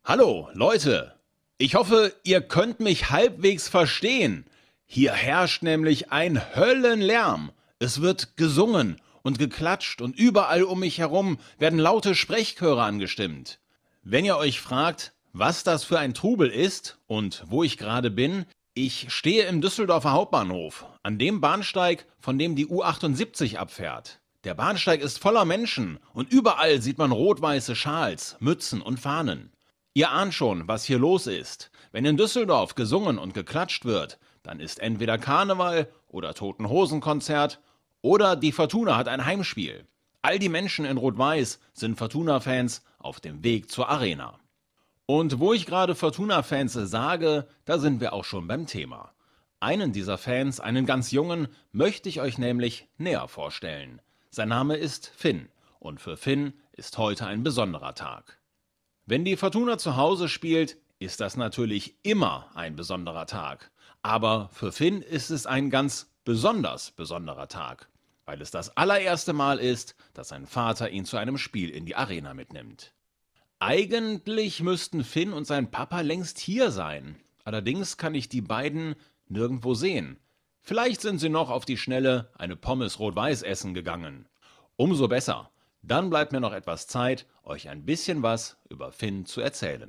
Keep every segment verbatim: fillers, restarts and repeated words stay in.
Hallo, Leute. Ich hoffe, ihr könnt mich halbwegs verstehen. Hier herrscht nämlich ein Höllenlärm. Es wird gesungen und geklatscht und überall um mich herum werden laute Sprechchöre angestimmt. Wenn ihr euch fragt, was das für ein Trubel ist und wo ich gerade bin, ich stehe im Düsseldorfer Hauptbahnhof, an dem Bahnsteig, von dem die U achtundsiebzig abfährt. Der Bahnsteig ist voller Menschen und überall sieht man rot-weiße Schals, Mützen und Fahnen. Ihr ahnt schon, was hier los ist. Wenn in Düsseldorf gesungen und geklatscht wird, dann ist entweder Karneval oder Toten-Hosen-Konzert oder die Fortuna hat ein Heimspiel. All die Menschen in Rot-Weiß sind Fortuna-Fans auf dem Weg zur Arena. Und wo ich gerade Fortuna-Fans sage, da sind wir auch schon beim Thema. Einen dieser Fans, einen ganz jungen, möchte ich euch nämlich näher vorstellen. Sein Name ist Finn und für Finn ist heute ein besonderer Tag. Wenn die Fortuna zu Hause spielt, ist das natürlich immer ein besonderer Tag. Aber für Finn ist es ein ganz besonders besonderer Tag, weil es das allererste Mal ist, dass sein Vater ihn zu einem Spiel in die Arena mitnimmt. Eigentlich müssten Finn und sein Papa längst hier sein. Allerdings kann ich die beiden nirgendwo sehen. Vielleicht sind sie noch auf die Schnelle eine Pommes rot-weiß essen gegangen. Umso besser. Dann bleibt mir noch etwas Zeit, euch ein bisschen was über Finn zu erzählen.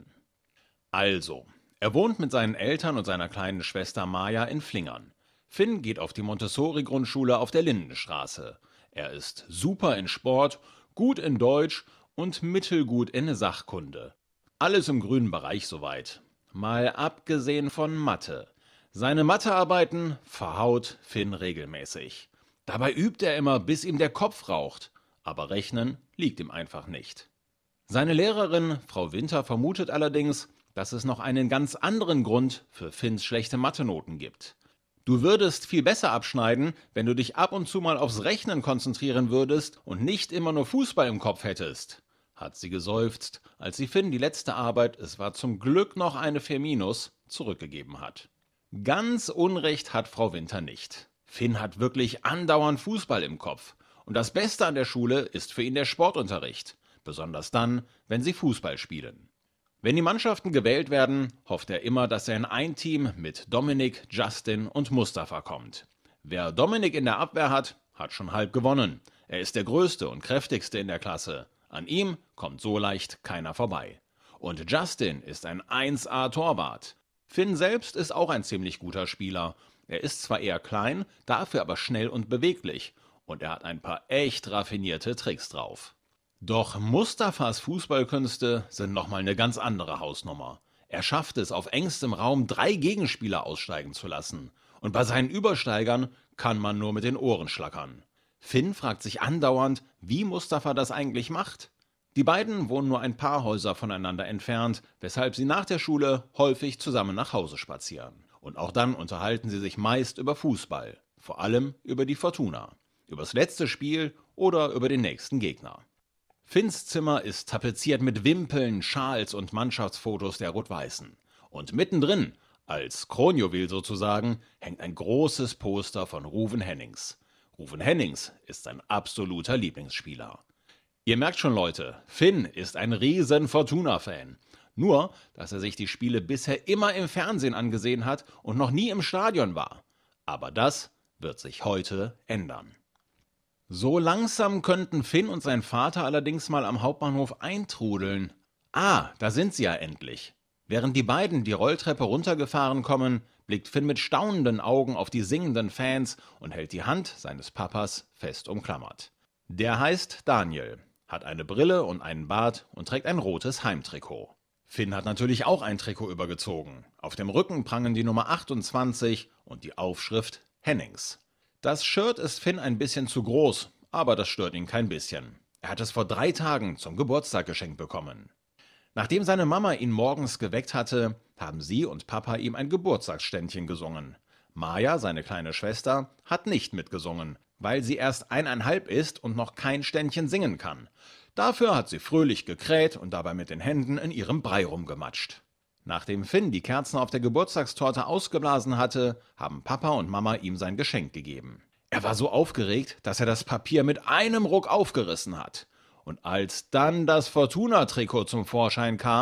Also, er wohnt mit seinen Eltern und seiner kleinen Schwester Maja in Flingern. Finn geht auf die Montessori-Grundschule auf der Lindenstraße. Er ist super in Sport, gut in Deutsch und mittelgut in Sachkunde. Alles im grünen Bereich soweit. Mal abgesehen von Mathe. Seine Mathearbeiten verhaut Finn regelmäßig. Dabei übt er immer, bis ihm der Kopf raucht. Aber Rechnen liegt ihm einfach nicht. Seine Lehrerin, Frau Winter, vermutet allerdings, dass es noch einen ganz anderen Grund für Finns schlechte Mathe-Noten gibt. Du würdest viel besser abschneiden, wenn du dich ab und zu mal aufs Rechnen konzentrieren würdest und nicht immer nur Fußball im Kopf hättest, hat sie geseufzt, als sie Finn die letzte Arbeit, es war zum Glück noch eine vier minus, zurückgegeben hat. Ganz Unrecht hat Frau Winter nicht. Finn hat wirklich andauernd Fußball im Kopf. Und das Beste an der Schule ist für ihn der Sportunterricht, besonders dann, wenn sie Fußball spielen. Wenn die Mannschaften gewählt werden, hofft er immer, dass er in ein Team mit Dominik, Justin und Mustafa kommt. Wer Dominik in der Abwehr hat, hat schon halb gewonnen. Er ist der Größte und Kräftigste in der Klasse. An ihm kommt so leicht keiner vorbei. Und Justin ist ein eins A Torwart. Finn selbst ist auch ein ziemlich guter Spieler. Er ist zwar eher klein, dafür aber schnell und beweglich. Und er hat ein paar echt raffinierte Tricks drauf. Doch Mustafas Fußballkünste sind nochmal eine ganz andere Hausnummer. Er schafft es, auf engstem Raum drei Gegenspieler aussteigen zu lassen. Und bei seinen Übersteigern kann man nur mit den Ohren schlackern. Finn fragt sich andauernd, wie Mustafa das eigentlich macht. Die beiden wohnen nur ein paar Häuser voneinander entfernt, weshalb sie nach der Schule häufig zusammen nach Hause spazieren. Und auch dann unterhalten sie sich meist über Fußball, vor allem über die Fortuna. Übers letzte Spiel oder über den nächsten Gegner. Finns Zimmer ist tapeziert mit Wimpeln, Schals und Mannschaftsfotos der Rot-Weißen. Und mittendrin, als Kronjuwel sozusagen, hängt ein großes Poster von Ruven Hennings. Ruven Hennings ist sein absoluter Lieblingsspieler. Ihr merkt schon, Leute, Finn ist ein riesen Fortuna-Fan. Nur, dass er sich die Spiele bisher immer im Fernsehen angesehen hat und noch nie im Stadion war. Aber das wird sich heute ändern. So langsam könnten Finn und sein Vater allerdings mal am Hauptbahnhof eintrudeln. Ah, da sind sie ja endlich. Während die beiden die Rolltreppe runtergefahren kommen, blickt Finn mit staunenden Augen auf die singenden Fans und hält die Hand seines Papas fest umklammert. Der heißt Daniel, hat eine Brille und einen Bart und trägt ein rotes Heimtrikot. Finn hat natürlich auch ein Trikot übergezogen. Auf dem Rücken prangen die Nummer achtundzwanzig und die Aufschrift Hennings. Das Shirt ist Finn ein bisschen zu groß, aber das stört ihn kein bisschen. Er hat es vor drei Tagen zum Geburtstag geschenkt bekommen. Nachdem seine Mama ihn morgens geweckt hatte, haben sie und Papa ihm ein Geburtstagsständchen gesungen. Maja, seine kleine Schwester, hat nicht mitgesungen, weil sie erst eineinhalb ist und noch kein Ständchen singen kann. Dafür hat sie fröhlich gekräht und dabei mit den Händen in ihrem Brei rumgematscht. Nachdem Finn die Kerzen auf der Geburtstagstorte ausgeblasen hatte, haben Papa und Mama ihm sein Geschenk gegeben. Er war so aufgeregt, dass er das Papier mit einem Ruck aufgerissen hat. Und als dann das Fortuna-Trikot zum Vorschein kam,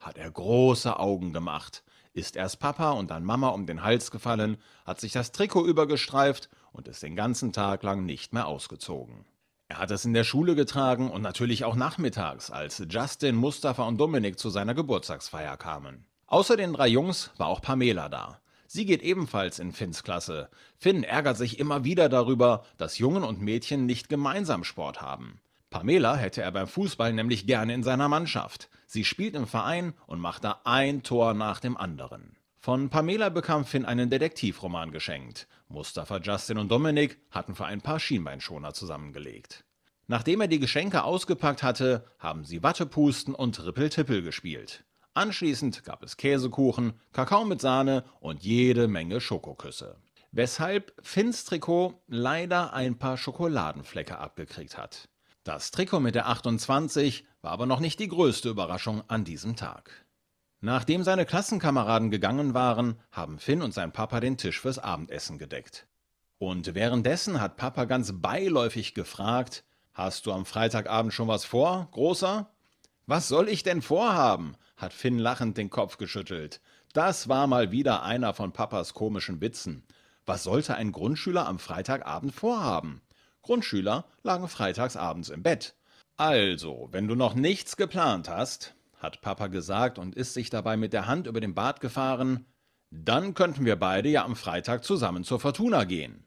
hat er große Augen gemacht, ist erst Papa und dann Mama um den Hals gefallen, hat sich das Trikot übergestreift und ist den ganzen Tag lang nicht mehr ausgezogen. Er hat es in der Schule getragen und natürlich auch nachmittags, als Justin, Mustafa und Dominik zu seiner Geburtstagsfeier kamen. Außer den drei Jungs war auch Pamela da. Sie geht ebenfalls in Finns Klasse. Finn ärgert sich immer wieder darüber, dass Jungen und Mädchen nicht gemeinsam Sport haben. Pamela hätte er beim Fußball nämlich gerne in seiner Mannschaft. Sie spielt im Verein und macht da ein Tor nach dem anderen. Von Pamela bekam Finn einen Detektivroman geschenkt. Mustafa, Justin und Dominik hatten für ein paar Schienbeinschoner zusammengelegt. Nachdem er die Geschenke ausgepackt hatte, haben sie Wattepusten und Rippeltippel gespielt. Anschließend gab es Käsekuchen, Kakao mit Sahne und jede Menge Schokoküsse. Weshalb Finns Trikot leider ein paar Schokoladenflecke abgekriegt hat. Das Trikot mit der achtundzwanzig war aber noch nicht die größte Überraschung an diesem Tag. Nachdem seine Klassenkameraden gegangen waren, haben Finn und sein Papa den Tisch fürs Abendessen gedeckt. Und währenddessen hat Papa ganz beiläufig gefragt: »Hast du am Freitagabend schon was vor, Großer?« »Was soll ich denn vorhaben?« hat Finn lachend den Kopf geschüttelt. Das war mal wieder einer von Papas komischen Witzen. Was sollte ein Grundschüler am Freitagabend vorhaben? Grundschüler lagen freitags abends im Bett. »Also, wenn du noch nichts geplant hast«, hat Papa gesagt und ist sich dabei mit der Hand über den Bart gefahren, »dann könnten wir beide ja am Freitag zusammen zur Fortuna gehen.«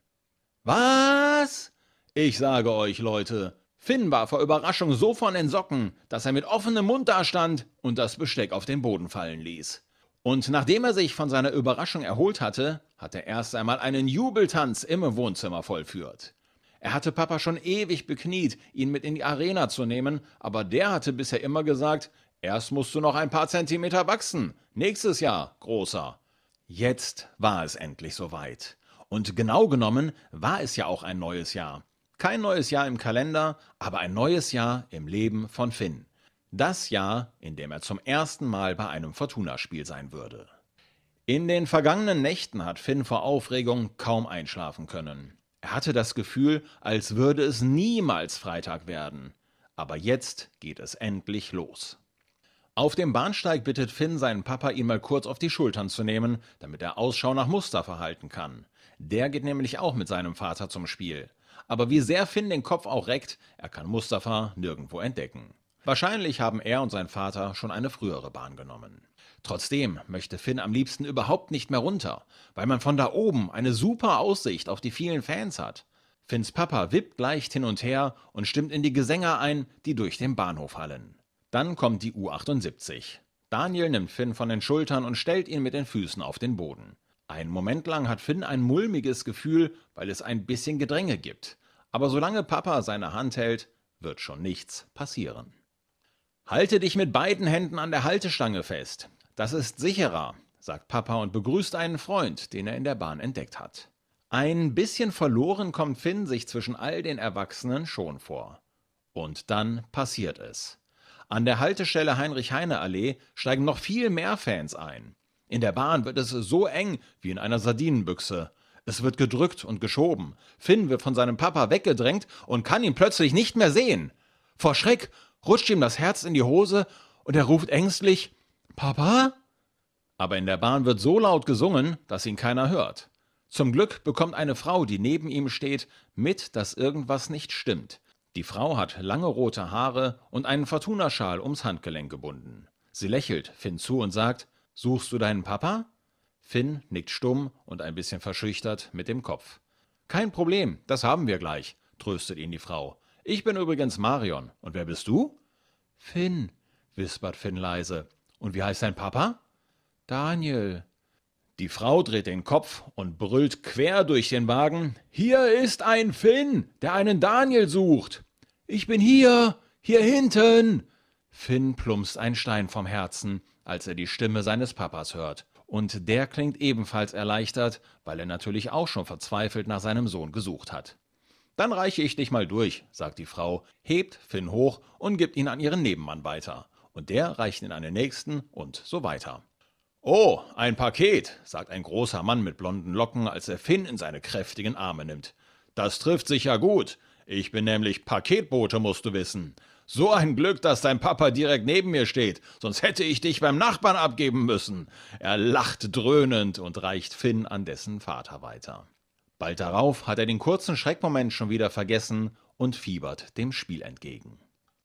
»Was?« Ich sage euch, Leute, Finn war vor Überraschung so von den Socken, dass er mit offenem Mund dastand und das Besteck auf den Boden fallen ließ. Und nachdem er sich von seiner Überraschung erholt hatte, hat er erst einmal einen Jubeltanz im Wohnzimmer vollführt. Er hatte Papa schon ewig bekniet, ihn mit in die Arena zu nehmen, aber der hatte bisher immer gesagt, erst musst du noch ein paar Zentimeter wachsen, nächstes Jahr, Großer. Jetzt war es endlich soweit. Und genau genommen war es ja auch ein neues Jahr. Kein neues Jahr im Kalender, aber ein neues Jahr im Leben von Finn. Das Jahr, in dem er zum ersten Mal bei einem Fortuna-Spiel sein würde. In den vergangenen Nächten hat Finn vor Aufregung kaum einschlafen können. Er hatte das Gefühl, als würde es niemals Freitag werden. Aber jetzt geht es endlich los. Auf dem Bahnsteig bittet Finn seinen Papa, ihn mal kurz auf die Schultern zu nehmen, damit er Ausschau nach Mustafa halten kann. Der geht nämlich auch mit seinem Vater zum Spiel. Aber wie sehr Finn den Kopf auch reckt, er kann Mustafa nirgendwo entdecken. Wahrscheinlich haben er und sein Vater schon eine frühere Bahn genommen. Trotzdem möchte Finn am liebsten überhaupt nicht mehr runter, weil man von da oben eine super Aussicht auf die vielen Fans hat. Finns Papa wippt leicht hin und her und stimmt in die Gesänge ein, die durch den Bahnhof hallen. Dann kommt die U achtundsiebzig. Daniel nimmt Finn von den Schultern und stellt ihn mit den Füßen auf den Boden. Einen Moment lang hat Finn ein mulmiges Gefühl, weil es ein bisschen Gedränge gibt. Aber solange Papa seine Hand hält, wird schon nichts passieren. »Halte dich mit beiden Händen an der Haltestange fest. Das ist sicherer«, sagt Papa und begrüßt einen Freund, den er in der Bahn entdeckt hat. Ein bisschen verloren kommt Finn sich zwischen all den Erwachsenen schon vor. Und dann passiert es. An der Haltestelle Heinrich-Heine-Allee steigen noch viel mehr Fans ein. In der Bahn wird es so eng wie in einer Sardinenbüchse. Es wird gedrückt und geschoben. Finn wird von seinem Papa weggedrängt und kann ihn plötzlich nicht mehr sehen. Vor Schreck rutscht ihm das Herz in die Hose und er ruft ängstlich, »Papa?« Aber in der Bahn wird so laut gesungen, dass ihn keiner hört. Zum Glück bekommt eine Frau, die neben ihm steht, mit, dass irgendwas nicht stimmt. Die Frau hat lange rote Haare und einen Fortuna-Schal ums Handgelenk gebunden. Sie lächelt Finn zu und sagt, »Suchst du deinen Papa?« Finn nickt stumm und ein bisschen verschüchtert mit dem Kopf. »Kein Problem, das haben wir gleich«, tröstet ihn die Frau. »Ich bin übrigens Marion. Und wer bist du?« »Finn«, wispert Finn leise. »Und wie heißt dein Papa?« »Daniel.« Die Frau dreht den Kopf und brüllt quer durch den Wagen, »Hier ist ein Finn, der einen Daniel sucht!« »Ich bin hier, hier hinten!« Finn plumpst ein Stein vom Herzen, als er die Stimme seines Papas hört. Und der klingt ebenfalls erleichtert, weil er natürlich auch schon verzweifelt nach seinem Sohn gesucht hat. »Dann reiche ich dich mal durch«, sagt die Frau, hebt Finn hoch und gibt ihn an ihren Nebenmann weiter. Und der reicht ihn an den nächsten und so weiter. »Oh, ein Paket«, sagt ein großer Mann mit blonden Locken, als er Finn in seine kräftigen Arme nimmt. »Das trifft sich ja gut. Ich bin nämlich Paketbote, musst du wissen. So ein Glück, dass dein Papa direkt neben mir steht, sonst hätte ich dich beim Nachbarn abgeben müssen. Er lacht dröhnend und reicht Finn an dessen Vater weiter. Bald darauf hat er den kurzen Schreckmoment schon wieder vergessen und fiebert dem Spiel entgegen.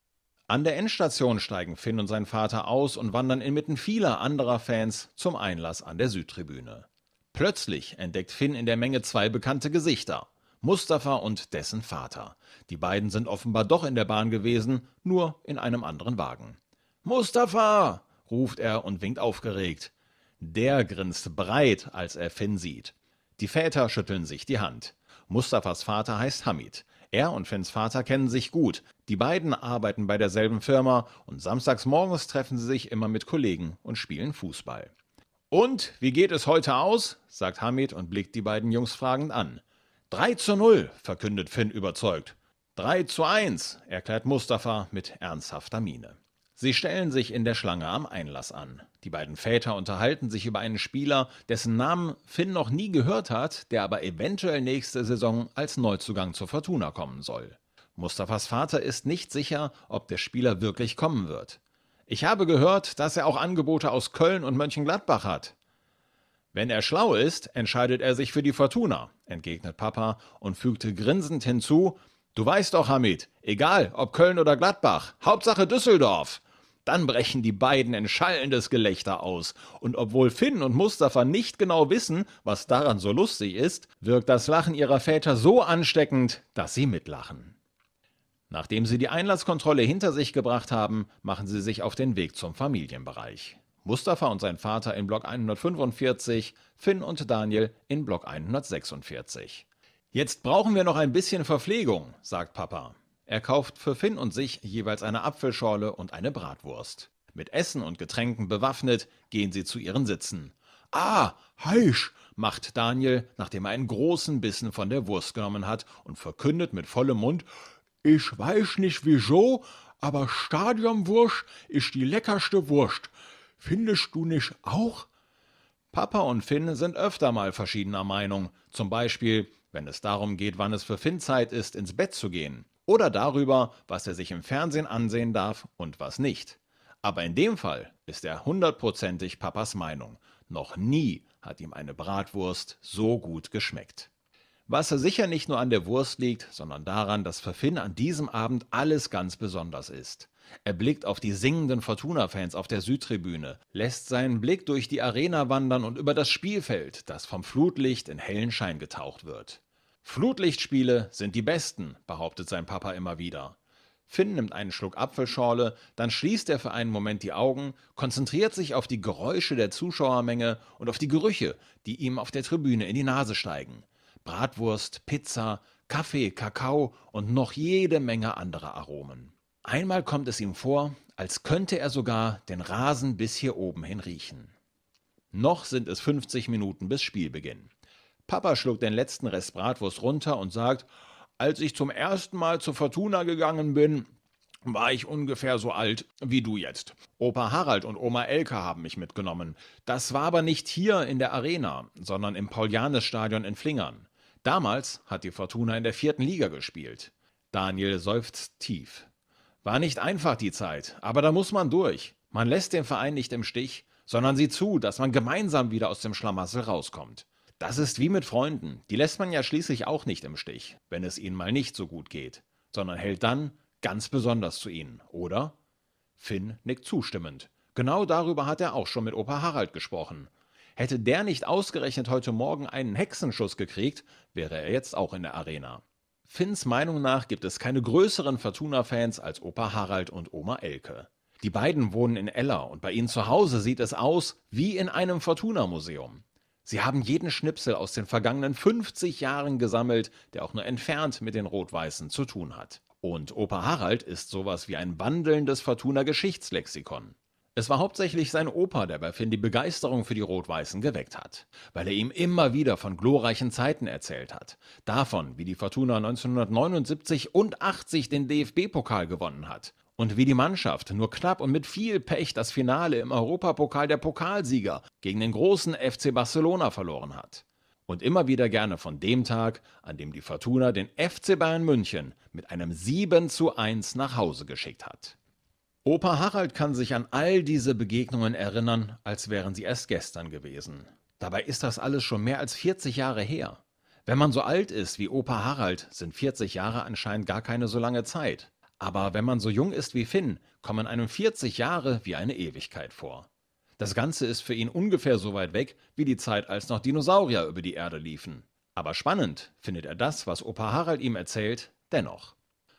An der Endstation steigen Finn und sein Vater aus und wandern inmitten vieler anderer Fans zum Einlass an der Südtribüne. Plötzlich entdeckt Finn in der Menge zwei bekannte Gesichter: Mustafa und dessen Vater. Die beiden sind offenbar doch in der Bahn gewesen, nur in einem anderen Wagen. »Mustafa!« ruft er und winkt aufgeregt. Der grinst breit, als er Finn sieht. Die Väter schütteln sich die Hand. Mustafas Vater heißt Hamid. Er und Finns Vater kennen sich gut. Die beiden arbeiten bei derselben Firma und samstags morgens treffen sie sich immer mit Kollegen und spielen Fußball. »Und, wie geht es heute aus?« sagt Hamid und blickt die beiden Jungs fragend an. drei zu null, verkündet Finn überzeugt. drei zu eins, erklärt Mustafa mit ernsthafter Miene. Sie stellen sich in der Schlange am Einlass an. Die beiden Väter unterhalten sich über einen Spieler, dessen Namen Finn noch nie gehört hat, der aber eventuell nächste Saison als Neuzugang zur Fortuna kommen soll. Mustafas Vater ist nicht sicher, ob der Spieler wirklich kommen wird. »Ich habe gehört, dass er auch Angebote aus Köln und Mönchengladbach hat.« »Wenn er schlau ist, entscheidet er sich für die Fortuna«, entgegnet Papa und fügte grinsend hinzu: »Du weißt doch, Hamid, egal ob Köln oder Gladbach, Hauptsache Düsseldorf.« Dann brechen die beiden in schallendes Gelächter aus. Und obwohl Finn und Mustafa nicht genau wissen, was daran so lustig ist, wirkt das Lachen ihrer Väter so ansteckend, dass sie mitlachen. Nachdem sie die Einlasskontrolle hinter sich gebracht haben, machen sie sich auf den Weg zum Familienbereich. Mustafa und sein Vater in Block hundertfünfundvierzig, Finn und Daniel in Block hundertsechsundvierzig. »Jetzt brauchen wir noch ein bisschen Verpflegung«, sagt Papa. Er kauft für Finn und sich jeweils eine Apfelschorle und eine Bratwurst. Mit Essen und Getränken bewaffnet gehen sie zu ihren Sitzen. »Ah, heisch«, macht Daniel, nachdem er einen großen Bissen von der Wurst genommen hat und verkündet mit vollem Mund: »Ich weiß nicht wieso, aber Stadionwurst ist die leckerste Wurst. Findest du nicht auch?« Papa und Finn sind öfter mal verschiedener Meinung, zum Beispiel, wenn es darum geht, wann es für Finn Zeit ist, ins Bett zu gehen, oder darüber, was er sich im Fernsehen ansehen darf und was nicht. Aber in dem Fall ist er hundertprozentig Papas Meinung. Noch nie hat ihm eine Bratwurst so gut geschmeckt. Was sicher nicht nur an der Wurst liegt, sondern daran, dass für Finn an diesem Abend alles ganz besonders ist. Er blickt auf die singenden Fortuna-Fans auf der Südtribüne, lässt seinen Blick durch die Arena wandern und über das Spielfeld, das vom Flutlicht in hellen Schein getaucht wird. »Flutlichtspiele sind die besten«, behauptet sein Papa immer wieder. Finn nimmt einen Schluck Apfelschorle, dann schließt er für einen Moment die Augen, konzentriert sich auf die Geräusche der Zuschauermenge und auf die Gerüche, die ihm auf der Tribüne in die Nase steigen. Bratwurst, Pizza, Kaffee, Kakao und noch jede Menge anderer Aromen. Einmal kommt es ihm vor, als könnte er sogar den Rasen bis hier oben hin riechen. Noch sind es fünfzig Minuten bis Spielbeginn. Papa schluckt den letzten Rest Bratwurst runter und sagt: »Als ich zum ersten Mal zur Fortuna gegangen bin, war ich ungefähr so alt wie du jetzt. Opa Harald und Oma Elke haben mich mitgenommen. Das war aber nicht hier in der Arena, sondern im Paul-Jannes-Stadion in Flingern. Damals hat die Fortuna in der vierten Liga gespielt.« Daniel seufzt tief. War nicht einfach die Zeit, aber da muss man durch. Man lässt den Verein nicht im Stich, sondern sieht zu, dass man gemeinsam wieder aus dem Schlamassel rauskommt. Das ist wie mit Freunden, die lässt man ja schließlich auch nicht im Stich, wenn es ihnen mal nicht so gut geht, sondern hält dann ganz besonders zu ihnen, oder? Finn nickt zustimmend. Genau darüber hat er auch schon mit Opa Harald gesprochen. Hätte der nicht ausgerechnet heute Morgen einen Hexenschuss gekriegt, wäre er jetzt auch in der Arena. Finns Meinung nach gibt es keine größeren Fortuna-Fans als Opa Harald und Oma Elke. Die beiden wohnen in Eller und bei ihnen zu Hause sieht es aus wie in einem Fortuna-Museum. Sie haben jeden Schnipsel aus den vergangenen fünfzig Jahren gesammelt, der auch nur entfernt mit den Rot-Weißen zu tun hat. Und Opa Harald ist sowas wie ein wandelndes Fortuna-Geschichtslexikon. Es war hauptsächlich sein Opa, der bei Finn die Begeisterung für die Rot-Weißen geweckt hat, weil er ihm immer wieder von glorreichen Zeiten erzählt hat. Davon, wie die Fortuna neunzehnhundertneunundsiebzig und achtzig den D F B-Pokal gewonnen hat. Und wie die Mannschaft nur knapp und mit viel Pech das Finale im Europapokal der Pokalsieger gegen den großen F C Barcelona verloren hat. Und immer wieder gerne von dem Tag, an dem die Fortuna den F C Bayern München mit einem sieben zu eins nach Hause geschickt hat. Opa Harald kann sich an all diese Begegnungen erinnern, als wären sie erst gestern gewesen. Dabei ist das alles schon mehr als vierzig Jahre her. Wenn man so alt ist wie Opa Harald, sind vierzig Jahre anscheinend gar keine so lange Zeit. Aber wenn man so jung ist wie Finn, kommen einem vierzig Jahre wie eine Ewigkeit vor. Das Ganze ist für ihn ungefähr so weit weg wie die Zeit, als noch Dinosaurier über die Erde liefen. Aber spannend findet er das, was Opa Harald ihm erzählt, dennoch.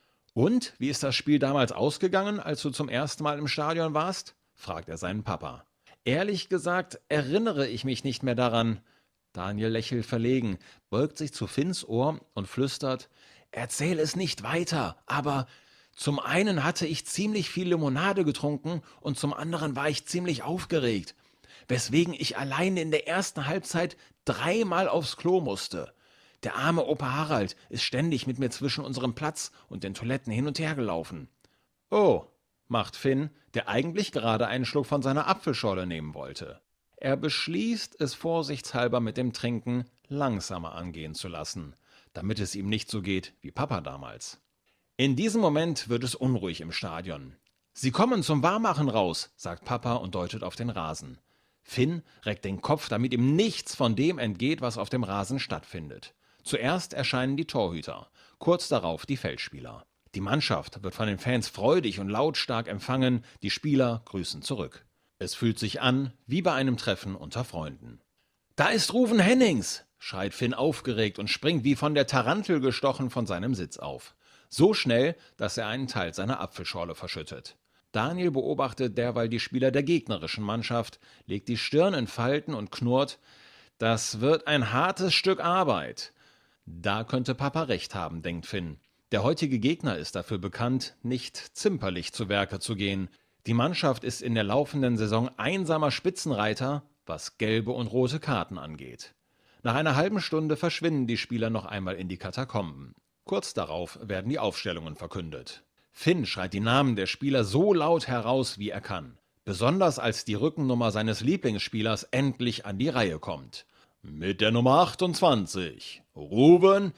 Und, wie ist das Spiel damals ausgegangen, als du zum ersten Mal im Stadion warst? Fragt er seinen Papa. Ehrlich gesagt erinnere ich mich nicht mehr daran. Daniel lächelt verlegen, beugt sich zu Finns Ohr und flüstert, erzähl es nicht weiter, aber zum einen hatte ich ziemlich viel Limonade getrunken und zum anderen war ich ziemlich aufgeregt, weswegen ich allein in der ersten Halbzeit dreimal aufs Klo musste. Der arme Opa Harald ist ständig mit mir zwischen unserem Platz und den Toiletten hin und her gelaufen. Oh, macht Finn, der eigentlich gerade einen Schluck von seiner Apfelschorle nehmen wollte. Er beschließt, es vorsichtshalber mit dem Trinken langsamer angehen zu lassen, damit es ihm nicht so geht wie Papa damals. In diesem Moment wird es unruhig im Stadion. »Sie kommen zum Warmmachen raus«, sagt Papa und deutet auf den Rasen. Finn reckt den Kopf, damit ihm nichts von dem entgeht, was auf dem Rasen stattfindet. Zuerst erscheinen die Torhüter, kurz darauf die Feldspieler. Die Mannschaft wird von den Fans freudig und lautstark empfangen, die Spieler grüßen zurück. Es fühlt sich an wie bei einem Treffen unter Freunden. »Da ist Ruven Hennings«, schreit Finn aufgeregt und springt wie von der Tarantel gestochen von seinem Sitz auf. So schnell, dass er einen Teil seiner Apfelschorle verschüttet. Daniel beobachtet derweil die Spieler der gegnerischen Mannschaft, legt die Stirn in Falten und knurrt, das wird ein hartes Stück Arbeit. Da könnte Papa recht haben, denkt Finn. Der heutige Gegner ist dafür bekannt, nicht zimperlich zu Werke zu gehen. Die Mannschaft ist in der laufenden Saison einsamer Spitzenreiter, was gelbe und rote Karten angeht. Nach einer halben Stunde verschwinden die Spieler noch einmal in die Katakomben. Kurz darauf werden die Aufstellungen verkündet. Finn schreit die Namen der Spieler so laut heraus, wie er kann. Besonders als die Rückennummer seines Lieblingsspielers endlich an die Reihe kommt. Mit der Nummer achtundzwanzig, Ruven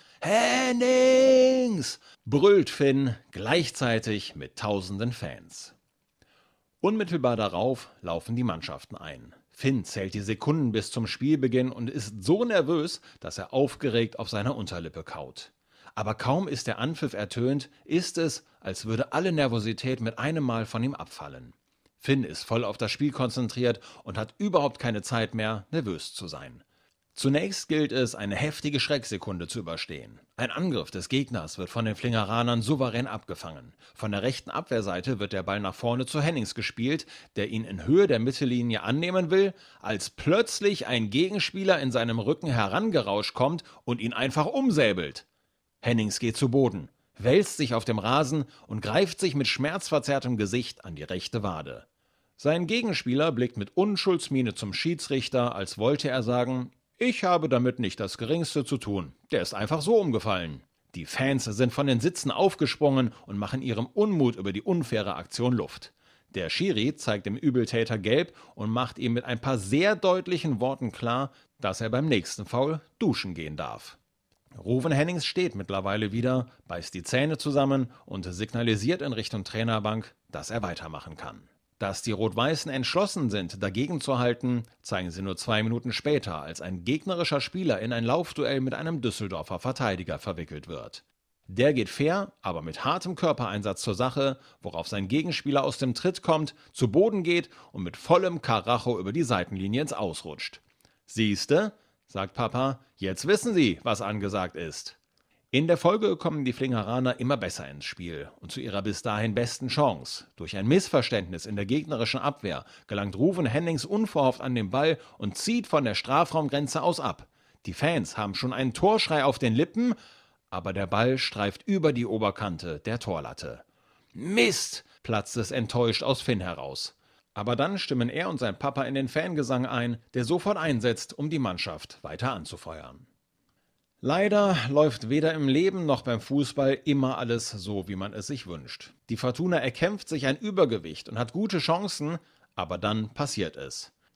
Hennings, brüllt Finn gleichzeitig mit tausenden Fans. Unmittelbar darauf laufen die Mannschaften ein. Finn zählt die Sekunden bis zum Spielbeginn und ist so nervös, dass er aufgeregt auf seiner Unterlippe kaut. Aber kaum ist der Anpfiff ertönt, ist es, als würde alle Nervosität mit einem Mal von ihm abfallen. Finn ist voll auf das Spiel konzentriert und hat überhaupt keine Zeit mehr, nervös zu sein. Zunächst gilt es, eine heftige Schrecksekunde zu überstehen. Ein Angriff des Gegners wird von den Flingeranern souverän abgefangen. Von der rechten Abwehrseite wird der Ball nach vorne zu Hennings gespielt, der ihn in Höhe der Mittellinie annehmen will, als plötzlich ein Gegenspieler in seinem Rücken herangerauscht kommt und ihn einfach umsäbelt. Hennings geht zu Boden, wälzt sich auf dem Rasen und greift sich mit schmerzverzerrtem Gesicht an die rechte Wade. Sein Gegenspieler blickt mit Unschuldsmiene zum Schiedsrichter, als wollte er sagen, ich habe damit nicht das Geringste zu tun, der ist einfach so umgefallen. Die Fans sind von den Sitzen aufgesprungen und machen ihrem Unmut über die unfaire Aktion Luft. Der Schiri zeigt dem Übeltäter gelb und macht ihm mit ein paar sehr deutlichen Worten klar, dass er beim nächsten Foul duschen gehen darf. Ruven Hennings steht mittlerweile wieder, beißt die Zähne zusammen und signalisiert in Richtung Trainerbank, dass er weitermachen kann. Dass die Rot-Weißen entschlossen sind, dagegen zu halten, zeigen sie nur zwei Minuten später, als ein gegnerischer Spieler in ein Laufduell mit einem Düsseldorfer Verteidiger verwickelt wird. Der geht fair, aber mit hartem Körpereinsatz zur Sache, worauf sein Gegenspieler aus dem Tritt kommt, zu Boden geht und mit vollem Karacho über die Seitenlinie ins Ausrutscht. Siehste, sagt Papa, jetzt wissen Sie, was angesagt ist. In der Folge kommen die Flingeraner immer besser ins Spiel und zu ihrer bis dahin besten Chance. Durch ein Missverständnis in der gegnerischen Abwehr gelangt Ruven Hennings unverhofft an den Ball und zieht von der Strafraumgrenze aus ab. Die Fans haben schon einen Torschrei auf den Lippen, aber der Ball streift über die Oberkante der Torlatte. Mist, platzt es enttäuscht aus Finn heraus. Aber dann stimmen er und sein Papa in den Fangesang ein, der sofort einsetzt, um die Mannschaft weiter anzufeuern. Leider läuft weder im Leben noch beim Fußball immer alles so, wie man es sich wünscht. Die Fortuna erkämpft sich ein Übergewicht und hat gute Chancen, aber dann passiert es.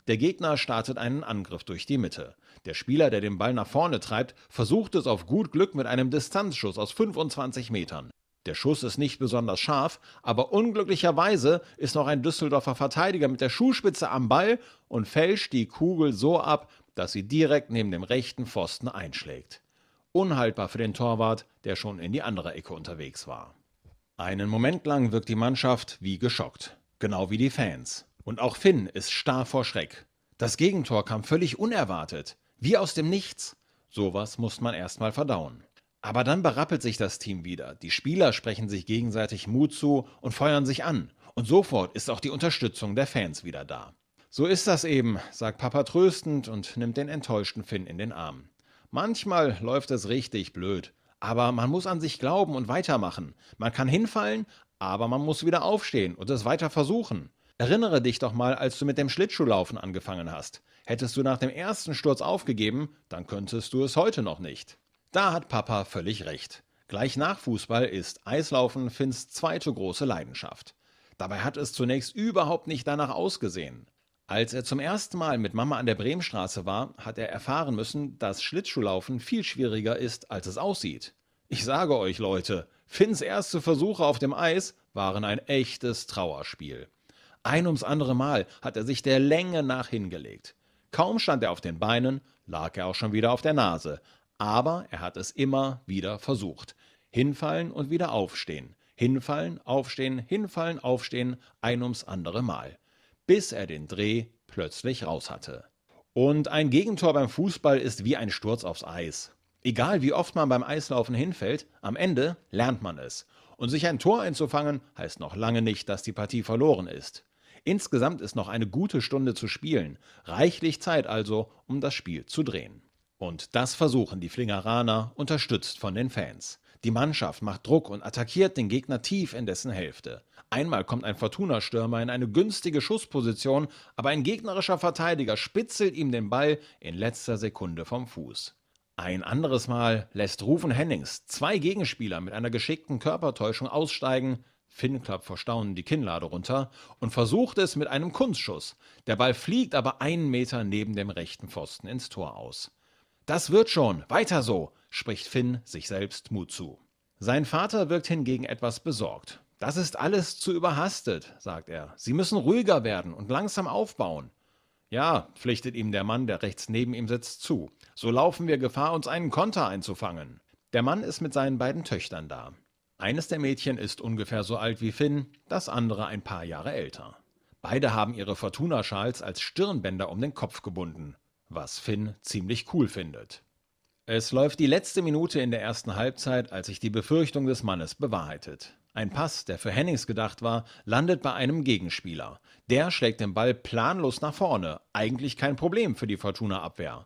Der Gegner startet einen Angriff durch die Mitte. Der Spieler, der den Ball nach vorne treibt, versucht es auf gut Glück mit einem Distanzschuss aus fünfundzwanzig Metern. Der Schuss ist nicht besonders scharf, aber unglücklicherweise ist noch ein Düsseldorfer Verteidiger mit der Schuhspitze am Ball und fälscht die Kugel so ab, dass sie direkt neben dem rechten Pfosten einschlägt. Unhaltbar für den Torwart, der schon in die andere Ecke unterwegs war. Einen Moment lang wirkt die Mannschaft wie geschockt, genau wie die Fans. Und auch Finn ist starr vor Schreck. Das Gegentor kam völlig unerwartet, wie aus dem Nichts. Sowas muss man erstmal verdauen. Aber dann berappelt sich das Team wieder. Die Spieler sprechen sich gegenseitig Mut zu und feuern sich an. Und sofort ist auch die Unterstützung der Fans wieder da. So ist das eben, sagt Papa tröstend und nimmt den enttäuschten Finn in den Arm. Manchmal läuft es richtig blöd. Aber man muss an sich glauben und weitermachen. Man kann hinfallen, aber man muss wieder aufstehen und es weiter versuchen. Erinnere dich doch mal, als du mit dem Schlittschuhlaufen angefangen hast. Hättest du nach dem ersten Sturz aufgegeben, dann könntest du es heute noch nicht. Da hat Papa völlig recht. Gleich nach Fußball ist Eislaufen Finns zweite große Leidenschaft. Dabei hat es zunächst überhaupt nicht danach ausgesehen. Als er zum ersten Mal mit Mama an der Bremstraße war, hat er erfahren müssen, dass Schlittschuhlaufen viel schwieriger ist, als es aussieht. Ich sage euch, Leute, Finns erste Versuche auf dem Eis waren ein echtes Trauerspiel. Ein ums andere Mal hat er sich der Länge nach hingelegt. Kaum stand er auf den Beinen, lag er auch schon wieder auf der Nase. Aber er hat es immer wieder versucht. Hinfallen und wieder aufstehen. Hinfallen, aufstehen, hinfallen, aufstehen, ein ums andere Mal. Bis er den Dreh plötzlich raus hatte. Und ein Gegentor beim Fußball ist wie ein Sturz aufs Eis. Egal wie oft man beim Eislaufen hinfällt, am Ende lernt man es. Und sich ein Tor einzufangen, heißt noch lange nicht, dass die Partie verloren ist. Insgesamt ist noch eine gute Stunde zu spielen, reichlich Zeit also, um das Spiel zu drehen. Und das versuchen die Flingeraner, unterstützt von den Fans. Die Mannschaft macht Druck und attackiert den Gegner tief in dessen Hälfte. Einmal kommt ein Fortuna-Stürmer in eine günstige Schussposition, aber ein gegnerischer Verteidiger spitzelt ihm den Ball in letzter Sekunde vom Fuß. Ein anderes Mal lässt Ruven Hennings zwei Gegenspieler mit einer geschickten Körpertäuschung aussteigen. Finn klappt vor Staunen die Kinnlade runter und versucht es mit einem Kunstschuss. Der Ball fliegt aber einen Meter neben dem rechten Pfosten ins Tor aus. Das wird schon, weiter so, spricht Finn sich selbst Mut zu. Sein Vater wirkt hingegen etwas besorgt. Das ist alles zu überhastet, sagt er. Sie müssen ruhiger werden und langsam aufbauen. Ja, pflichtet ihm der Mann, der rechts neben ihm sitzt, zu. So laufen wir Gefahr, uns einen Konter einzufangen. Der Mann ist mit seinen beiden Töchtern da. Eines der Mädchen ist ungefähr so alt wie Finn, das andere ein paar Jahre älter. Beide haben ihre Fortuna-Schals als Stirnbänder um den Kopf gebunden, was Finn ziemlich cool findet. Es läuft die letzte Minute in der ersten Halbzeit, als sich die Befürchtung des Mannes bewahrheitet. Ein Pass, der für Hennings gedacht war, landet bei einem Gegenspieler. Der schlägt den Ball planlos nach vorne. Eigentlich kein Problem für die Fortuna-Abwehr.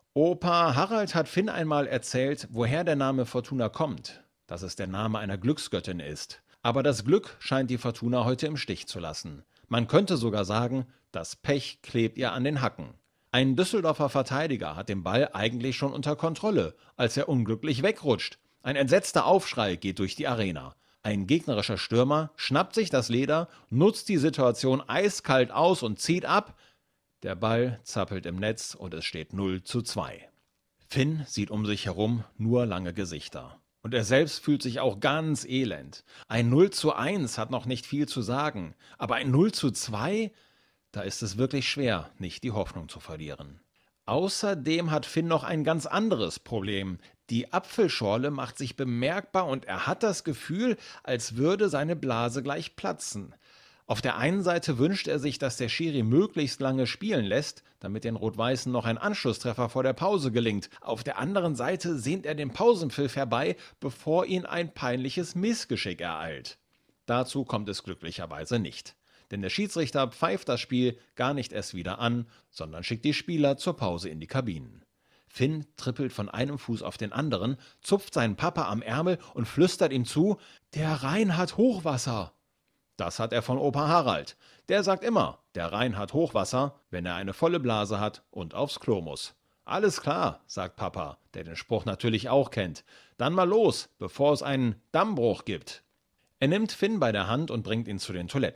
Opa Harald hat Finn einmal erzählt, woher der Name Fortuna kommt. Dass es der Name einer Glücksgöttin ist. Aber das Glück scheint die Fortuna heute im Stich zu lassen. Man könnte sogar sagen, das Pech klebt ihr an den Hacken. Ein Düsseldorfer Verteidiger hat den Ball eigentlich schon unter Kontrolle, als er unglücklich wegrutscht. Ein entsetzter Aufschrei geht durch die Arena. Ein gegnerischer Stürmer schnappt sich das Leder, nutzt die Situation eiskalt aus und zieht ab. Der Ball zappelt im Netz und es steht null zu zwei. Finn sieht um sich herum nur lange Gesichter. Und er selbst fühlt sich auch ganz elend. Ein null zu eins hat noch nicht viel zu sagen, aber ein null zu zwei, da ist es wirklich schwer, nicht die Hoffnung zu verlieren. Außerdem hat Finn noch ein ganz anderes Problem. Die Apfelschorle macht sich bemerkbar und er hat das Gefühl, als würde seine Blase gleich platzen. Auf der einen Seite wünscht er sich, dass der Schiri möglichst lange spielen lässt, damit den Rot-Weißen noch ein Anschlusstreffer vor der Pause gelingt. Auf der anderen Seite sehnt er den Pausenpfiff herbei, bevor ihn ein peinliches Missgeschick ereilt. Dazu kommt es glücklicherweise nicht. Denn der Schiedsrichter pfeift das Spiel gar nicht erst wieder an, sondern schickt die Spieler zur Pause in die Kabinen. Finn trippelt von einem Fuß auf den anderen, zupft seinen Papa am Ärmel und flüstert ihm zu: »Der Rhein hat Hochwasser!« Das hat er von Opa Harald. Der sagt immer, der Rhein hat Hochwasser, wenn er eine volle Blase hat und aufs Klo muss. »Alles klar«, sagt Papa, der den Spruch natürlich auch kennt. »Dann mal los, bevor es einen Dammbruch gibt.« Er nimmt Finn bei der Hand und bringt ihn zu den Toiletten.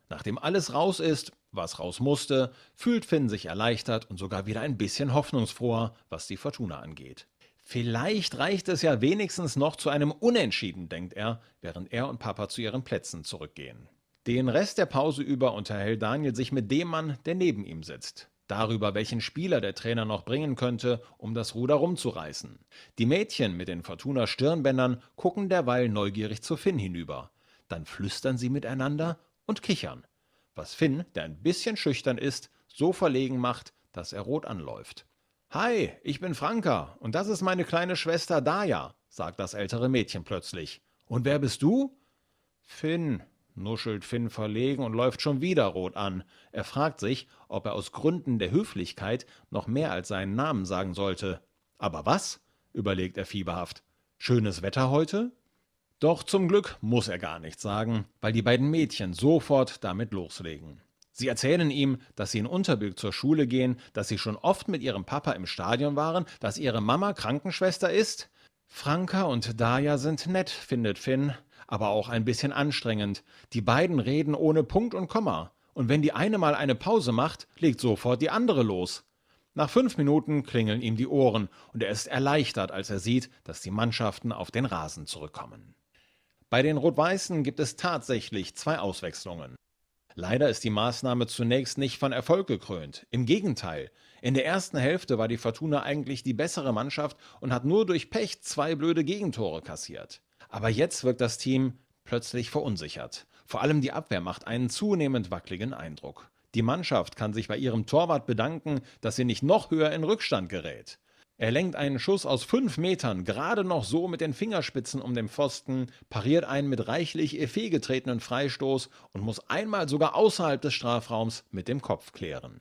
Nachdem alles raus ist, was raus musste, fühlt Finn sich erleichtert und sogar wieder ein bisschen hoffnungsfroher, was die Fortuna angeht. Vielleicht reicht es ja wenigstens noch zu einem Unentschieden, denkt er, während er und Papa zu ihren Plätzen zurückgehen. Den Rest der Pause über unterhält Daniel sich mit dem Mann, der neben ihm sitzt. Darüber, welchen Spieler der Trainer noch bringen könnte, um das Ruder rumzureißen. Die Mädchen mit den Fortuna-Stirnbändern gucken derweil neugierig zu Finn hinüber. Dann flüstern sie miteinander und kichern. Was Finn, der ein bisschen schüchtern ist, so verlegen macht, dass er rot anläuft. »Hi, ich bin Franka und das ist meine kleine Schwester Daya«, sagt das ältere Mädchen plötzlich. »Und wer bist du?« »Finn«, nuschelt Finn verlegen und läuft schon wieder rot an. Er fragt sich, ob er aus Gründen der Höflichkeit noch mehr als seinen Namen sagen sollte. »Aber was?«, überlegt er fieberhaft. »Schönes Wetter heute?« Doch zum Glück muss er gar nichts sagen, weil die beiden Mädchen sofort damit loslegen. Sie erzählen ihm, dass sie in Unterbilk zur Schule gehen, dass sie schon oft mit ihrem Papa im Stadion waren, dass ihre Mama Krankenschwester ist. Franka und Daya sind nett, findet Finn, aber auch ein bisschen anstrengend. Die beiden reden ohne Punkt und Komma. Und wenn die eine mal eine Pause macht, legt sofort die andere los. Nach fünf Minuten klingeln ihm die Ohren und er ist erleichtert, als er sieht, dass die Mannschaften auf den Rasen zurückkommen. Bei den Rot-Weißen gibt es tatsächlich zwei Auswechslungen. Leider ist die Maßnahme zunächst nicht von Erfolg gekrönt. Im Gegenteil. In der ersten Hälfte war die Fortuna eigentlich die bessere Mannschaft und hat nur durch Pech zwei blöde Gegentore kassiert. Aber jetzt wirkt das Team plötzlich verunsichert. Vor allem die Abwehr macht einen zunehmend wackeligen Eindruck. Die Mannschaft kann sich bei ihrem Torwart bedanken, dass sie nicht noch höher in Rückstand gerät. Er lenkt einen Schuss aus fünf Metern gerade noch so mit den Fingerspitzen um den Pfosten, pariert einen mit reichlich Effet getretenen Freistoß und muss einmal sogar außerhalb des Strafraums mit dem Kopf klären.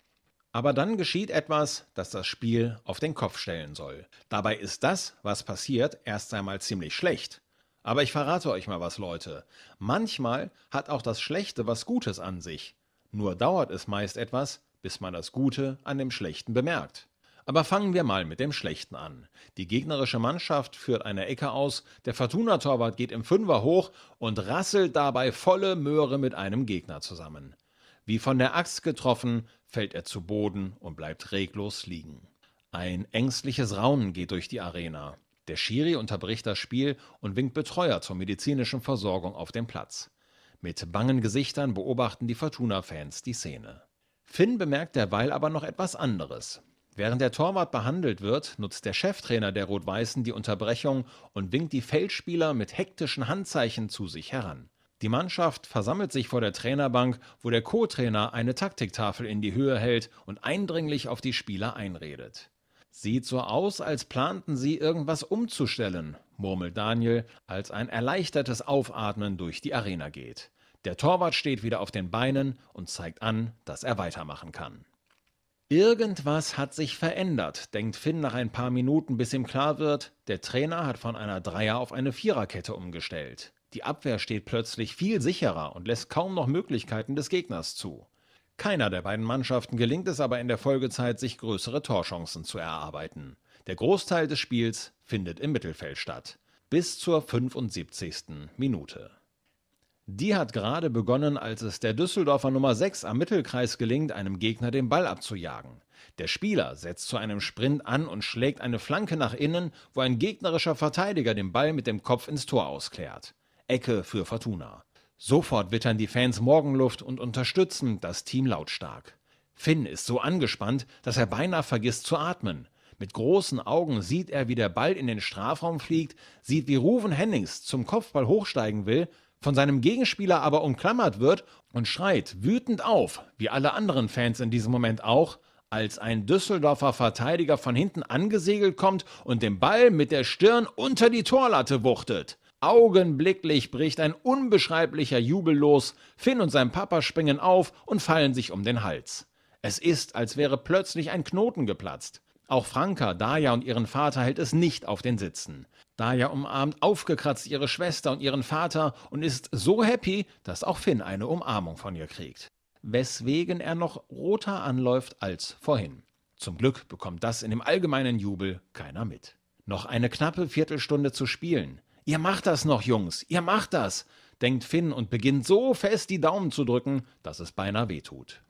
Aber dann geschieht etwas, das das Spiel auf den Kopf stellen soll. Dabei ist das, was passiert, erst einmal ziemlich schlecht. Aber ich verrate euch mal was, Leute. Manchmal hat auch das Schlechte was Gutes an sich. Nur dauert es meist etwas, bis man das Gute an dem Schlechten bemerkt. Aber fangen wir mal mit dem Schlechten an. Die gegnerische Mannschaft führt eine Ecke aus, der Fortuna-Torwart geht im Fünfer hoch und rasselt dabei volle Möhre mit einem Gegner zusammen. Wie von der Axt getroffen, fällt er zu Boden und bleibt reglos liegen. Ein ängstliches Raunen geht durch die Arena. Der Schiri unterbricht das Spiel und winkt Betreuer zur medizinischen Versorgung auf dem Platz. Mit bangen Gesichtern beobachten die Fortuna-Fans die Szene. Finn bemerkt derweil aber noch etwas anderes. Während der Torwart behandelt wird, nutzt der Cheftrainer der Rot-Weißen die Unterbrechung und winkt die Feldspieler mit hektischen Handzeichen zu sich heran. Die Mannschaft versammelt sich vor der Trainerbank, wo der Co-Trainer eine Taktiktafel in die Höhe hält und eindringlich auf die Spieler einredet. »Sieht so aus, als planten sie, irgendwas umzustellen«, murmelt Daniel, als ein erleichtertes Aufatmen durch die Arena geht. Der Torwart steht wieder auf den Beinen und zeigt an, dass er weitermachen kann. Irgendwas hat sich verändert, denkt Finn nach ein paar Minuten, bis ihm klar wird, der Trainer hat von einer Dreier- auf eine Viererkette umgestellt. Die Abwehr steht plötzlich viel sicherer und lässt kaum noch Möglichkeiten des Gegners zu. Keiner der beiden Mannschaften gelingt es aber in der Folgezeit, sich größere Torchancen zu erarbeiten. Der Großteil des Spiels findet im Mittelfeld statt. Bis zur fünfundsiebzigsten Minute. Die hat gerade begonnen, als es der Düsseldorfer Nummer sechs am Mittelkreis gelingt, einem Gegner den Ball abzujagen. Der Spieler setzt zu einem Sprint an und schlägt eine Flanke nach innen, wo ein gegnerischer Verteidiger den Ball mit dem Kopf ins Tor ausklärt. Ecke für Fortuna. Sofort wittern die Fans Morgenluft und unterstützen das Team lautstark. Finn ist so angespannt, dass er beinahe vergisst zu atmen. Mit großen Augen sieht er, wie der Ball in den Strafraum fliegt, sieht, wie Ruven Hennings zum Kopfball hochsteigen will, von seinem Gegenspieler aber umklammert wird und schreit wütend auf, wie alle anderen Fans in diesem Moment auch, als ein Düsseldorfer Verteidiger von hinten angesegelt kommt und den Ball mit der Stirn unter die Torlatte wuchtet. Augenblicklich bricht ein unbeschreiblicher Jubel los, Finn und sein Papa springen auf und fallen sich um den Hals. Es ist, als wäre plötzlich ein Knoten geplatzt. Auch Franka, Daya und ihren Vater hält es nicht auf den Sitzen. Daya umarmt aufgekratzt ihre Schwester und ihren Vater und ist so happy, dass auch Finn eine Umarmung von ihr kriegt. Weswegen er noch roter anläuft als vorhin. Zum Glück bekommt das in dem allgemeinen Jubel keiner mit. Noch eine knappe Viertelstunde zu spielen. »Ihr macht das noch, Jungs, ihr macht das!« denkt Finn und beginnt so fest die Daumen zu drücken, dass es beinahe wehtut.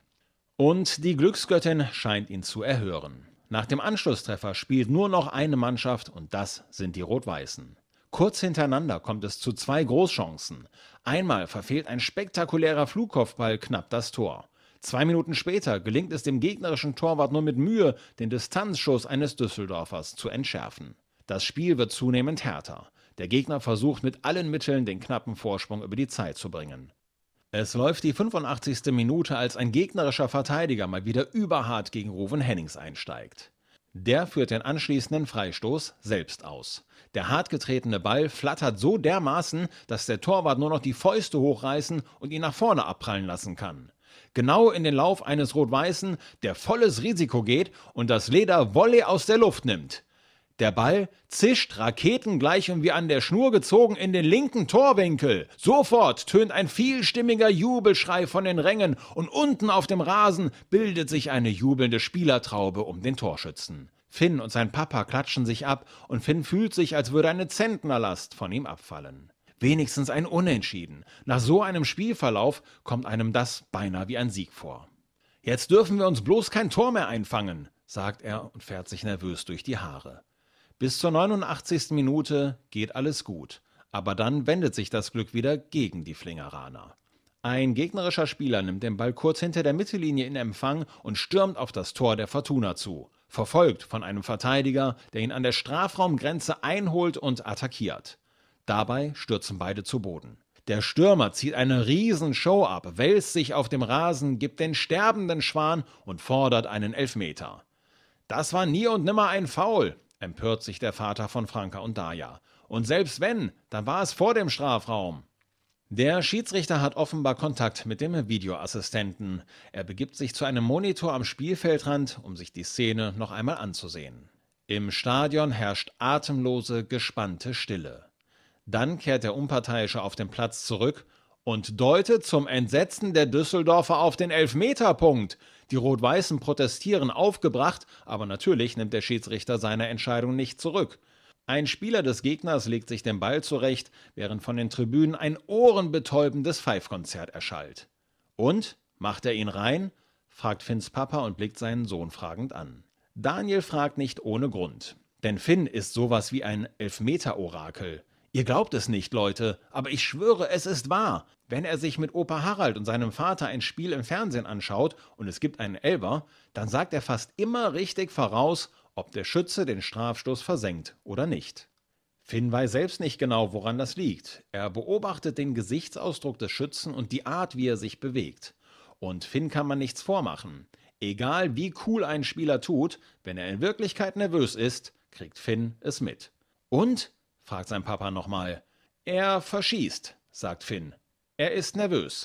Und die Glücksgöttin scheint ihn zu erhören. Nach dem Anschlusstreffer spielt nur noch eine Mannschaft und das sind die Rot-Weißen. Kurz hintereinander kommt es zu zwei Großchancen. Einmal verfehlt ein spektakulärer Flugkopfball knapp das Tor. Zwei Minuten später gelingt es dem gegnerischen Torwart nur mit Mühe, den Distanzschuss eines Düsseldorfers zu entschärfen. Das Spiel wird zunehmend härter. Der Gegner versucht mit allen Mitteln, den knappen Vorsprung über die Zeit zu bringen. Es läuft die fünfundachtzigste Minute, als ein gegnerischer Verteidiger mal wieder überhart gegen Ruven Hennings einsteigt. Der führt den anschließenden Freistoß selbst aus. Der hart getretene Ball flattert so dermaßen, dass der Torwart nur noch die Fäuste hochreißen und ihn nach vorne abprallen lassen kann. Genau in den Lauf eines Rot-Weißen, der volles Risiko geht und das Leder Volley aus der Luft nimmt. Der Ball zischt raketengleich und wie an der Schnur gezogen in den linken Torwinkel. Sofort tönt ein vielstimmiger Jubelschrei von den Rängen und unten auf dem Rasen bildet sich eine jubelnde Spielertraube um den Torschützen. Finn und sein Papa klatschen sich ab und Finn fühlt sich, als würde eine Zentnerlast von ihm abfallen. Wenigstens ein Unentschieden. Nach so einem Spielverlauf kommt einem das beinahe wie ein Sieg vor. Jetzt dürfen wir uns bloß kein Tor mehr einfangen, sagt er und fährt sich nervös durch die Haare. Bis zur neunundachtzigsten Minute geht alles gut, aber dann wendet sich das Glück wieder gegen die Flingeraner. Ein gegnerischer Spieler nimmt den Ball kurz hinter der Mittellinie in Empfang und stürmt auf das Tor der Fortuna zu, verfolgt von einem Verteidiger, der ihn an der Strafraumgrenze einholt und attackiert. Dabei stürzen beide zu Boden. Der Stürmer zieht eine Riesenshow ab, wälzt sich auf dem Rasen, gibt den sterbenden Schwan und fordert einen Elfmeter. Das war nie und nimmer ein Foul, empört sich der Vater von Franka und Daya. Und selbst wenn, dann war es vor dem Strafraum. Der Schiedsrichter hat offenbar Kontakt mit dem Videoassistenten. Er begibt sich zu einem Monitor am Spielfeldrand, um sich die Szene noch einmal anzusehen. Im Stadion herrscht atemlose, gespannte Stille. Dann kehrt der Unparteiische auf den Platz zurück und deutet zum Entsetzen der Düsseldorfer auf den Elfmeterpunkt. Die Rot-Weißen protestieren aufgebracht, aber natürlich nimmt der Schiedsrichter seine Entscheidung nicht zurück. Ein Spieler des Gegners legt sich den Ball zurecht, während von den Tribünen ein ohrenbetäubendes Pfeifkonzert erschallt. Und? Macht er ihn rein? Fragt Finns Papa und blickt seinen Sohn fragend an. Daniel fragt nicht ohne Grund, denn Finn ist sowas wie ein Elfmeter-Orakel. Ihr glaubt es nicht, Leute, aber ich schwöre, es ist wahr. Wenn er sich mit Opa Harald und seinem Vater ein Spiel im Fernsehen anschaut und es gibt einen Elfer, dann sagt er fast immer richtig voraus, ob der Schütze den Strafstoß versenkt oder nicht. Finn weiß selbst nicht genau, woran das liegt. Er beobachtet den Gesichtsausdruck des Schützen und die Art, wie er sich bewegt. Und Finn kann man nichts vormachen. Egal wie cool ein Spieler tut, wenn er in Wirklichkeit nervös ist, kriegt Finn es mit. Und? Fragt sein Papa nochmal. Er verschießt, sagt Finn. Er ist nervös.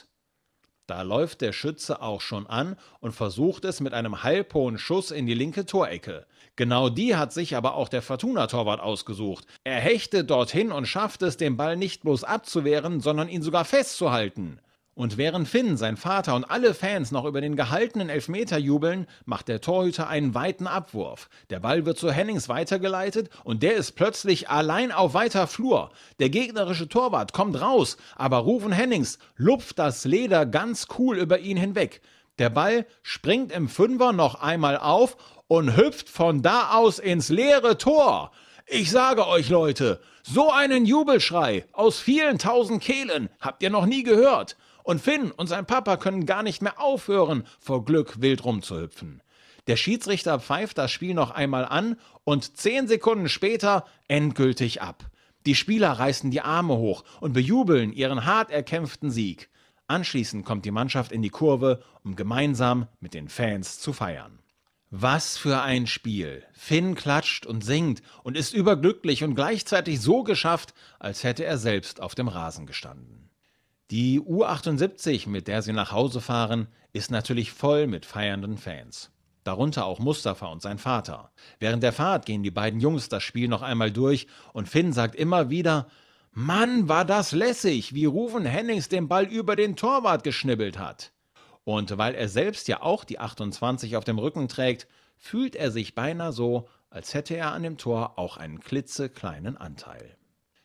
Da läuft der Schütze auch schon an und versucht es mit einem halbhohen Schuss in die linke Torecke. Genau die hat sich aber auch der Fortuna-Torwart ausgesucht. Er hechtet dorthin und schafft es, den Ball nicht bloß abzuwehren, sondern ihn sogar festzuhalten. Und während Finn, sein Vater und alle Fans noch über den gehaltenen Elfmeter jubeln, macht der Torhüter einen weiten Abwurf. Der Ball wird zu Hennings weitergeleitet und der ist plötzlich allein auf weiter Flur. Der gegnerische Torwart kommt raus, aber Ruven Hennings lupft das Leder ganz cool über ihn hinweg. Der Ball springt im Fünfer noch einmal auf und hüpft von da aus ins leere Tor. Ich sage euch, Leute, so einen Jubelschrei aus vielen tausend Kehlen habt ihr noch nie gehört. Und Finn und sein Papa können gar nicht mehr aufhören, vor Glück wild rumzuhüpfen. Der Schiedsrichter pfeift das Spiel noch einmal an und zehn Sekunden später endgültig ab. Die Spieler reißen die Arme hoch und bejubeln ihren hart erkämpften Sieg. Anschließend kommt die Mannschaft in die Kurve, um gemeinsam mit den Fans zu feiern. Was für ein Spiel! Finn klatscht und singt und ist überglücklich und gleichzeitig so geschafft, als hätte er selbst auf dem Rasen gestanden. Die U achtundsiebzig, mit der sie nach Hause fahren, ist natürlich voll mit feiernden Fans. Darunter auch Mustafa und sein Vater. Während der Fahrt gehen die beiden Jungs das Spiel noch einmal durch und Finn sagt immer wieder: Mann, war das lässig, wie Ruven Hennings den Ball über den Torwart geschnibbelt hat. Und weil er selbst ja auch die achtundzwanzig auf dem Rücken trägt, fühlt er sich beinahe so, als hätte er an dem Tor auch einen klitzekleinen Anteil.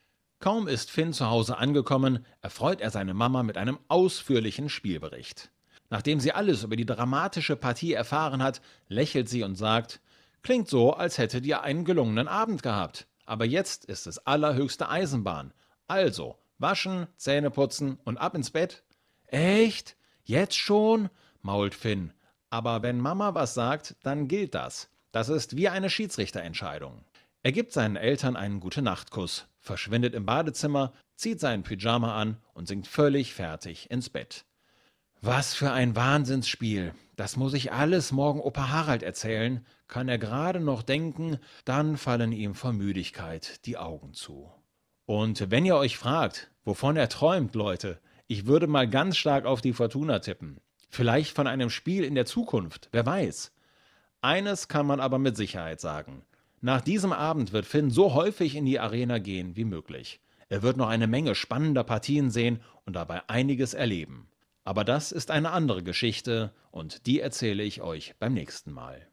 Kaum ist Finn zu Hause angekommen, erfreut er seine Mama mit einem ausführlichen Spielbericht. Nachdem sie alles über die dramatische Partie erfahren hat, lächelt sie und sagt: »Klingt so, als hättet ihr einen gelungenen Abend gehabt. Aber jetzt ist es allerhöchste Eisenbahn. Also, waschen, Zähne putzen und ab ins Bett.« »Echt? Jetzt schon?« mault Finn. Aber wenn Mama was sagt, dann gilt das. Das ist wie eine Schiedsrichterentscheidung. Er gibt seinen Eltern einen Gute-Nacht-Kuss, verschwindet im Badezimmer, zieht seinen Pyjama an und sinkt völlig fertig ins Bett. Was für ein Wahnsinnsspiel. Das muss ich alles morgen Opa Harald erzählen, kann er gerade noch denken, dann fallen ihm vor Müdigkeit die Augen zu. Und wenn ihr euch fragt, wovon er träumt, Leute, ich würde mal ganz stark auf die Fortuna tippen. Vielleicht von einem Spiel in der Zukunft, wer weiß. Eines kann man aber mit Sicherheit sagen. Nach diesem Abend wird Finn so häufig in die Arena gehen wie möglich. Er wird noch eine Menge spannender Partien sehen und dabei einiges erleben. Aber das ist eine andere Geschichte und die erzähle ich euch beim nächsten Mal.